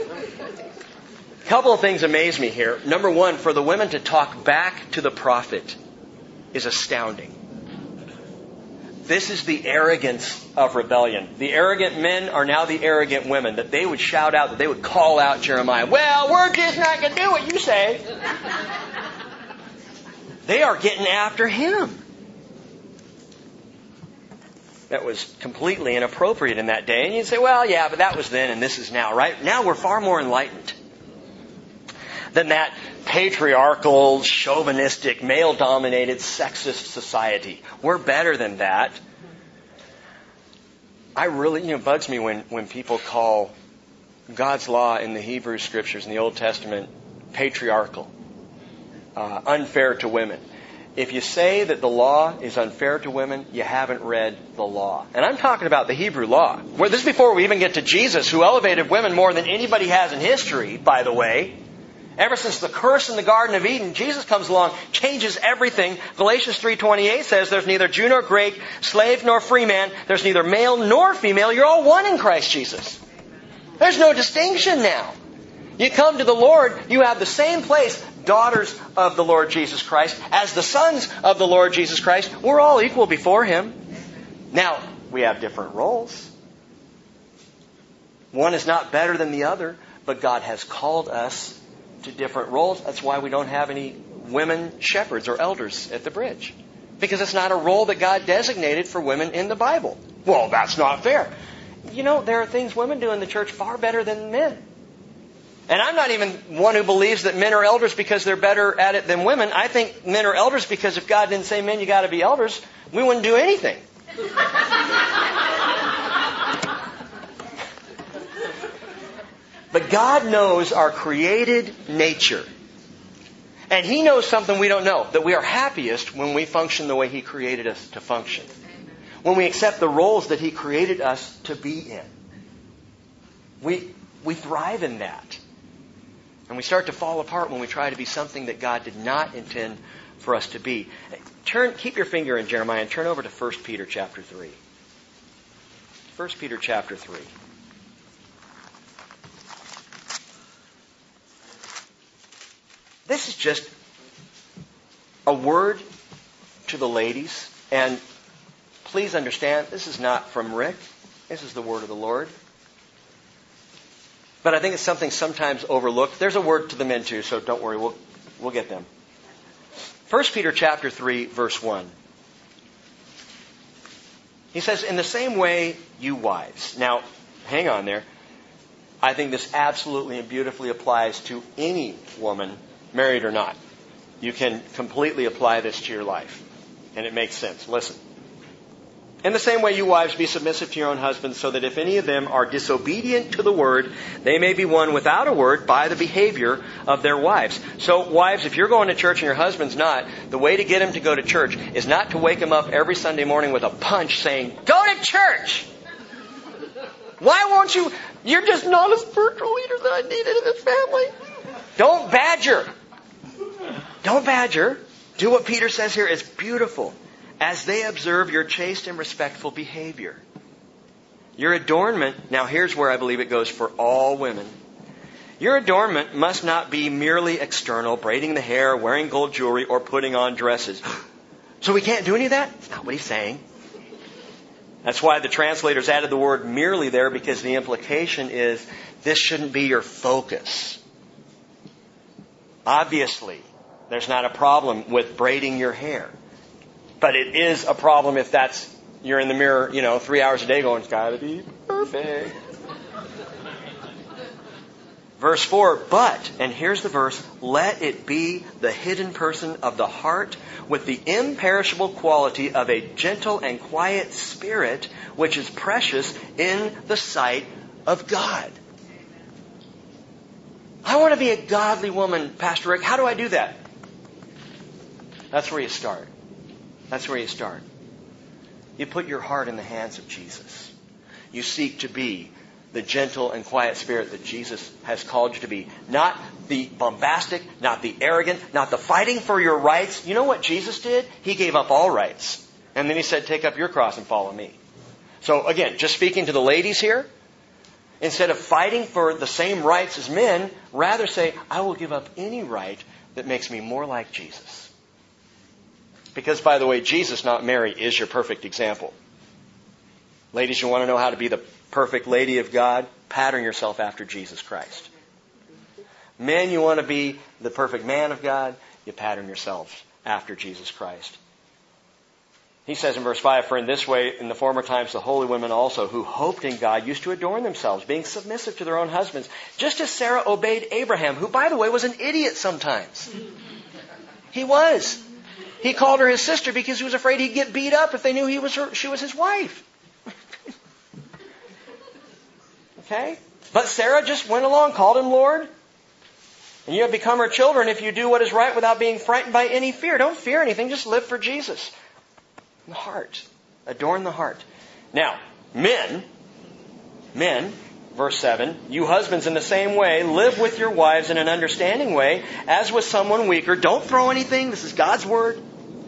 Speaker 1: a couple of things amaze me here. Number one, for the women to talk back to the prophet is astounding. This is the arrogance of rebellion. The arrogant men are now the arrogant women, that they would shout out, that they would call out Jeremiah. Well, we're just not going to do what you say. They are getting after him. That was completely inappropriate in that day. And you'd say, well, yeah, but that was then and this is now, right? Now we're far more enlightened than that patriarchal, chauvinistic, male-dominated, sexist society. We're better than that. I really, bugs me when people call God's law in the Hebrew Scriptures in the Old Testament patriarchal, unfair to women. If you say that the law is unfair to women, you haven't read the law. And I'm talking about the Hebrew law. This is before we even get to Jesus, who elevated women more than anybody has in history, by the way. Ever since the curse in the Garden of Eden, Jesus comes along, changes everything. Galatians 3:28 says there's neither Jew nor Greek, slave nor free man. There's neither male nor female. You're all one in Christ Jesus. There's no distinction now. You come to the Lord, you have the same place, daughters of the Lord Jesus Christ, as the sons of the Lord Jesus Christ. We're all equal before Him. Now, we have different roles. One is not better than the other, but God has called us to different roles. That's why we don't have any women shepherds or elders at the bridge. Because it's not a role that God designated for women in the Bible. Well, that's not fair. You know, there are things women do in the church far better than men. And I'm not even one who believes that men are elders because they're better at it than women. I think men are elders because if God didn't say, men, you got to be elders, we wouldn't do anything. But God knows our created nature. And He knows something we don't know, that we are happiest when we function the way He created us to function. When we accept the roles that He created us to be in. We thrive in that. And we start to fall apart when we try to be something that God did not intend for us to be. Keep your finger in Jeremiah and turn over to 1 Peter chapter 3. 1 Peter chapter 3. This is just a word to the ladies. And please understand, this is not from Rick. This is the word of the Lord. But I think it's something sometimes overlooked. There's a word to the men too, so don't worry, we'll get them. 1 Peter chapter 3, verse 1. He says, in the same way, you wives. Now, hang on there. I think this absolutely and beautifully applies to any woman, married or not. You can completely apply this to your life. And it makes sense. Listen. In the same way, you wives, be submissive to your own husbands, so that if any of them are disobedient to the word, they may be won without a word by the behavior of their wives. So, wives, if you're going to church and your husband's not, the way to get him to go to church is not to wake him up every Sunday morning with a punch saying, go to church! Why won't you? You're just not a spiritual leader that I needed in this family. Don't badger. Don't badger. Do what Peter says here is beautiful. As they observe your chaste and respectful behavior. Your adornment, now here's where I believe it goes for all women. Your adornment must not be merely external, braiding the hair, wearing gold jewelry, or putting on dresses. So we can't do any of that? That's not what he's saying. That's why the translators added the word merely there, because the implication is this shouldn't be your focus. Obviously, there's not a problem with braiding your hair. But it is a problem if you're in the mirror, 3 hours a day going, it's got to be perfect. Verse 4, but, and here's the verse, let it be the hidden person of the heart with the imperishable quality of a gentle and quiet spirit, which is precious in the sight of God. I want to be a godly woman, Pastor Rick. How do I do that? That's where you start. That's where you start. You put your heart in the hands of Jesus. You seek to be the gentle and quiet spirit that Jesus has called you to be. Not the bombastic, not the arrogant, not the fighting for your rights. You know what Jesus did? He gave up all rights. And then He said, take up your cross and follow me. So again, just speaking to the ladies here, instead of fighting for the same rights as men, rather say, I will give up any right that makes me more like Jesus. Because, by the way, Jesus, not Mary, is your perfect example. Ladies, you want to know how to be the perfect lady of God? Pattern yourself after Jesus Christ. Men, you want to be the perfect man of God? You pattern yourselves after Jesus Christ. He says in verse 5, for in this way, in the former times, the holy women also, who hoped in God, used to adorn themselves, being submissive to their own husbands, just as Sarah obeyed Abraham, who, by the way, was an idiot sometimes. He was. He called her his sister because he was afraid he'd get beat up if they knew she was his wife. Okay? But Sarah just went along, called him Lord. And you have become her children if you do what is right without being frightened by any fear. Don't fear anything, just live for Jesus. The heart. Adorn the heart. Now, men, Verse 7, you husbands in the same way, live with your wives in an understanding way, as with someone weaker. Don't throw anything. This is God's word.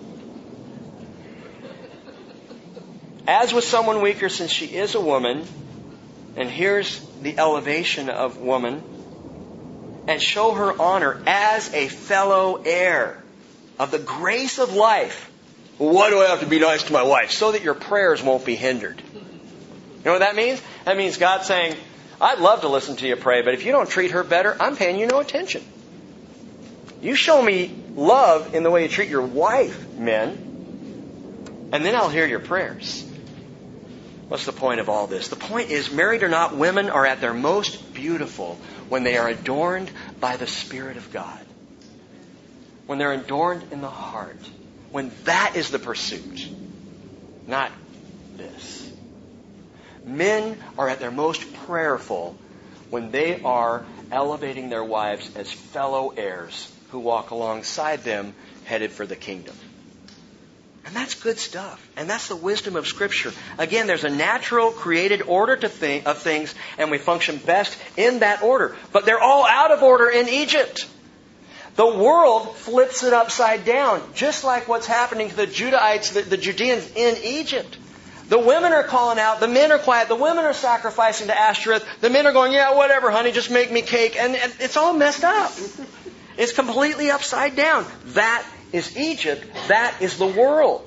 Speaker 1: As with someone weaker, since she is a woman, and here's the elevation of woman, and show her honor as a fellow heir of the grace of life. Well, why do I have to be nice to my wife? So that your prayers won't be hindered. You know what that means? That means God saying, I'd love to listen to you pray, but if you don't treat her better, I'm paying you no attention. You show me love in the way you treat your wife, men, and then I'll hear your prayers. What's the point of all this? The point is, married or not, women are at their most beautiful when they are adorned by the Spirit of God. When they're adorned in the heart. When that is the pursuit. Not this. Men are at their most prayerful when they are elevating their wives as fellow heirs who walk alongside them headed for the kingdom. And that's good stuff. And that's the wisdom of Scripture. Again, there's a natural created order of things, and we function best in that order. But they're all out of order in Egypt. The world flips it upside down, just like what's happening to the Judahites, the Judeans in Egypt. The women are calling out, the men are quiet, the women are sacrificing to Ashtoreth, the men are going, yeah, whatever, honey, just make me cake. And it's all messed up. It's completely upside down. That is Egypt. That is the world.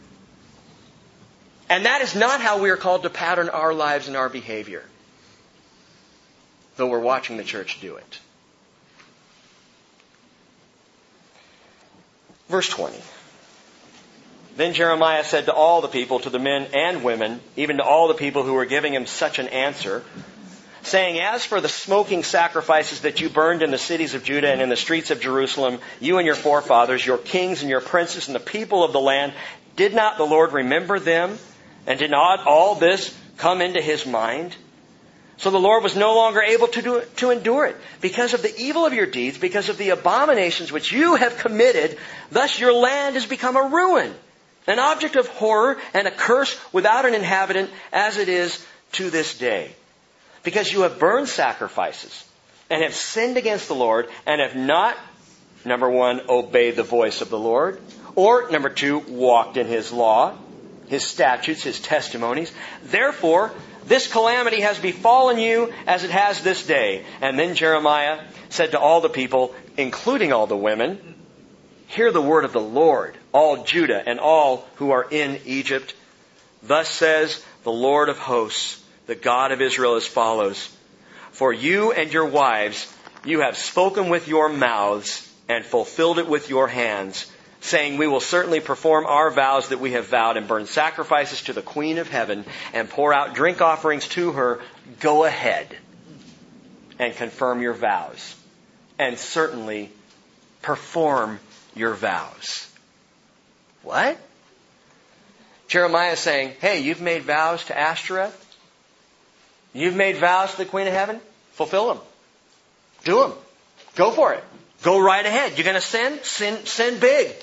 Speaker 1: And that is not how we are called to pattern our lives and our behavior. Though we're watching the church do it. Verse 20. Then Jeremiah said to all the people, to the men and women, even to all the people who were giving him such an answer, saying, as for the smoking sacrifices that you burned in the cities of Judah and in the streets of Jerusalem, you and your forefathers, your kings and your princes and the people of the land, did not the Lord remember them? And did not all this come into his mind? So the Lord was no longer able to endure it because of the evil of your deeds, because of the abominations which you have committed. Thus your land has become a ruin, an object of horror and a curse without an inhabitant, as it is to this day. Because you have burned sacrifices and have sinned against the Lord and have not, number one, obeyed the voice of the Lord, or, number two, walked in His law, His statutes, His testimonies. Therefore, this calamity has befallen you as it has this day. And then Jeremiah said to all the people, including all the women, hear the word of the Lord, all Judah and all who are in Egypt. Thus says the Lord of hosts, the God of Israel, as follows. For you and your wives, you have spoken with your mouths and fulfilled it with your hands, saying, we will certainly perform our vows that we have vowed and burn sacrifices to the Queen of Heaven and pour out drink offerings to her. Go ahead and confirm your vows and certainly perform your vows. What? Jeremiah is saying, hey, you've made vows to Ashtoreth? You've made vows to the Queen of Heaven? Fulfill them. Do them. Go for it. Go right ahead. You're going to sin? Sin big.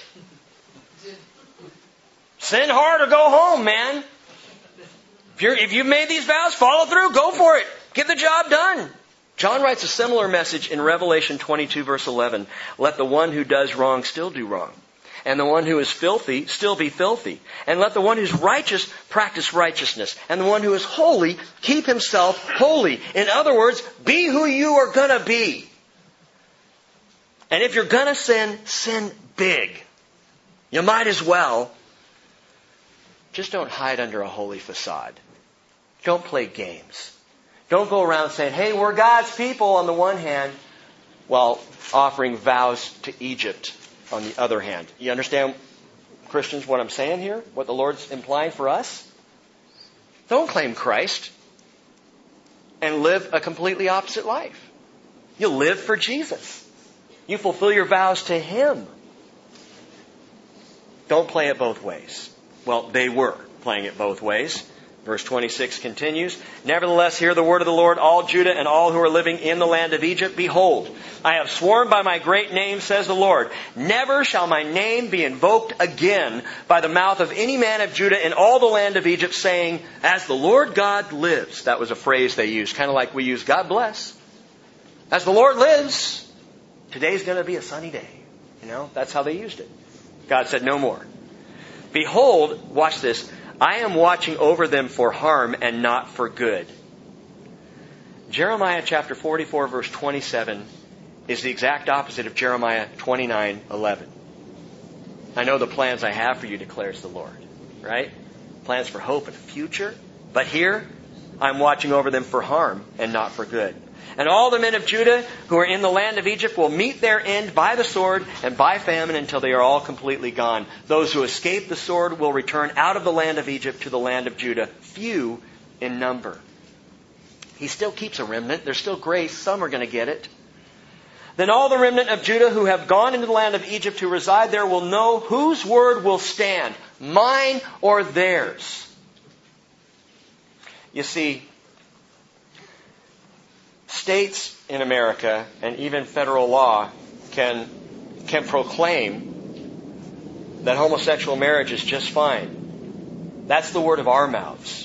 Speaker 1: Sin hard or go home, man. If you've made these vows, follow through. Go for it. Get the job done. John writes a similar message in Revelation 22, verse 11. Let the one who does wrong still do wrong. And the one who is filthy still be filthy. And let the one who's righteous practice righteousness. And the one who is holy keep himself holy. In other words, be who you are going to be. And if you're going to sin, sin big. You might as well. Just don't hide under a holy facade. Don't play games. Don't go around saying, hey, we're God's people on the one hand, while offering vows to Egypt on the other hand. You understand, Christians, what I'm saying here? What the Lord's implying for us? Don't claim Christ and live a completely opposite life. You live for Jesus. You fulfill your vows to Him. Don't play it both ways. Well, they were playing it both ways. Verse 26 continues, Nevertheless, hear the word of the Lord, all Judah and all who are living in the land of Egypt. Behold, I have sworn by my great name, says the Lord, never shall my name be invoked again by the mouth of any man of Judah in all the land of Egypt, saying, As the Lord God lives. That was a phrase they used, kind of like we use, God bless. As the Lord lives, today's going to be a sunny day. That's how they used it. God said, no more. Behold, watch this, I am watching over them for harm and not for good. Jeremiah chapter 44 verse 27 is the exact opposite of Jeremiah 29:11. I know the plans I have for you, declares the Lord. Right? Plans for hope and future. But here, I'm watching over them for harm and not for good. And all the men of Judah who are in the land of Egypt will meet their end by the sword and by famine until they are all completely gone. Those who escape the sword will return out of the land of Egypt to the land of Judah, few in number. He still keeps a remnant. There's still grace. Some are going to get it. Then all the remnant of Judah who have gone into the land of Egypt who reside there will know whose word will stand, mine or theirs. You see, states in America and even federal law can proclaim that homosexual marriage is just fine. That's the word of our mouths.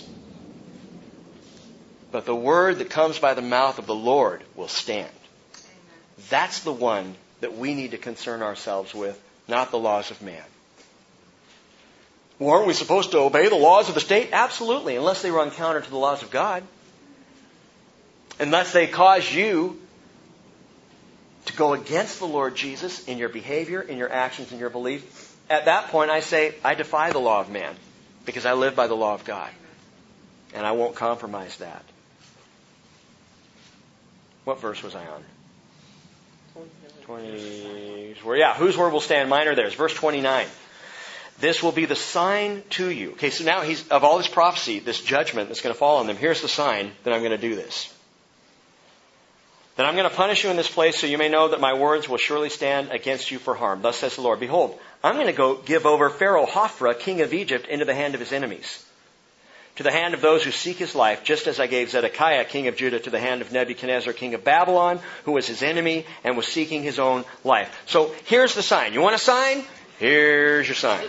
Speaker 1: But the word that comes by the mouth of the Lord will stand. That's the one that we need to concern ourselves with, not the laws of man. Well, aren't we supposed to obey the laws of the state? Absolutely, unless they run counter to the laws of God. Unless they cause you to go against the Lord Jesus in your behavior, in your actions, in your belief. At that point, I say, I defy the law of man because I live by the law of God. And I won't compromise that. What verse was I on? 20. Whose word will stand? Mine or theirs? Verse 29. This will be the sign to you. Okay, so now of all this prophecy, this judgment that's going to fall on them, here's the sign that I'm going to do this. Then I'm going to punish you in this place so you may know that my words will surely stand against you for harm. Thus says the Lord, Behold, I'm going to go give over Pharaoh Hophra, king of Egypt, into the hand of his enemies, to the hand of those who seek his life, just as I gave Zedekiah, king of Judah, to the hand of Nebuchadnezzar, king of Babylon, who was his enemy and was seeking his own life. So here's the sign. You want a sign? Here's your sign.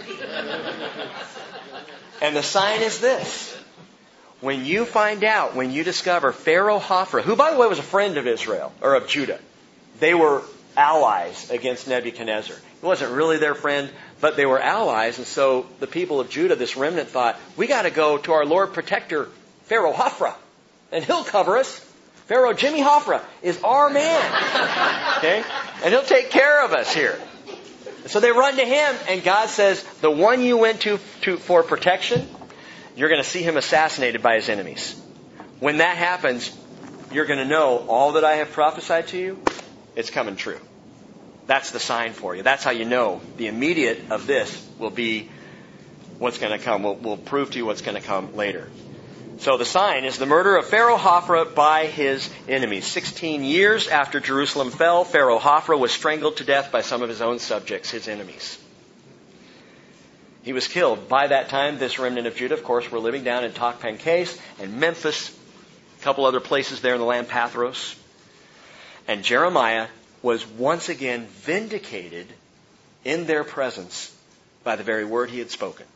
Speaker 1: And the sign is this. When you find out, when you discover Pharaoh Hophra, who by the way was a friend of Israel, or of Judah, they were allies against Nebuchadnezzar. He wasn't really their friend, but they were allies, and so the people of Judah, this remnant, thought, we got to go to our Lord Protector, Pharaoh Hophra, and he'll cover us. Pharaoh Jimmy Hophra is our man. Okay? And he'll take care of us here. So they run to him, and God says, the one you went to for protection, you're going to see him assassinated by his enemies. When that happens, you're going to know all that I have prophesied to you, it's coming true. That's the sign for you. That's how you know the immediate of this will be what's going to come. We'll prove to you what's going to come later. So the sign is the murder of Pharaoh Hophra by his enemies. 16 years after Jerusalem fell, Pharaoh Hophra was strangled to death by some of his own subjects, his enemies. He was killed. By that time, this remnant of Judah, of course, were living down in Tachpanhes and Memphis, a couple other places there in the land, Pathros. And Jeremiah was once again vindicated in their presence by the very word he had spoken.